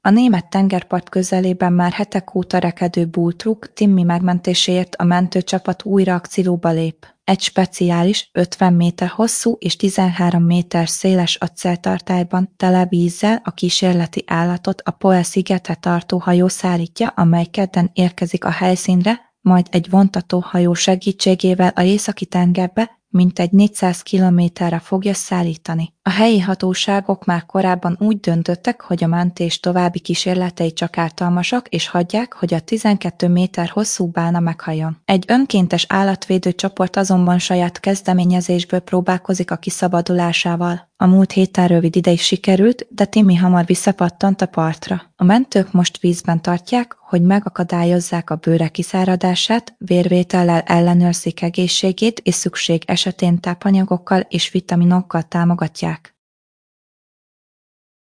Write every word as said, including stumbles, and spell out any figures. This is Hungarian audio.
A német tengerpart közelében már hetek óta rekedő búltruk Timmy megmentéséért a mentőcsapat újra akcióba lép. Egy speciális, ötven méter hosszú és tizenhárom méter széles acéltartályban tele vízzel a kísérleti állatot a Poel-szigetre tartó hajó szállítja, amely kedden érkezik a helyszínre, majd egy vontatóhajó segítségével a északi tengerbe mintegy négyszáz kilométerre fogja szállítani. A helyi hatóságok már korábban úgy döntöttek, hogy a mentés további kísérletei csak ártalmasak, és hagyják, hogy a tizenkét méter hosszú bálna meghajjon. Egy önkéntes állatvédő csoport azonban saját kezdeményezésből próbálkozik a kiszabadulásával. A múlt héten rövid ideig sikerült, de Timmy hamar visszapattant a partra. A mentők most vízben tartják, hogy megakadályozzák a bőre kiszáradását, vérvétellel ellenőrzik egészségét, és szükség esetén tápanyagokkal és vitaminokkal támogatják.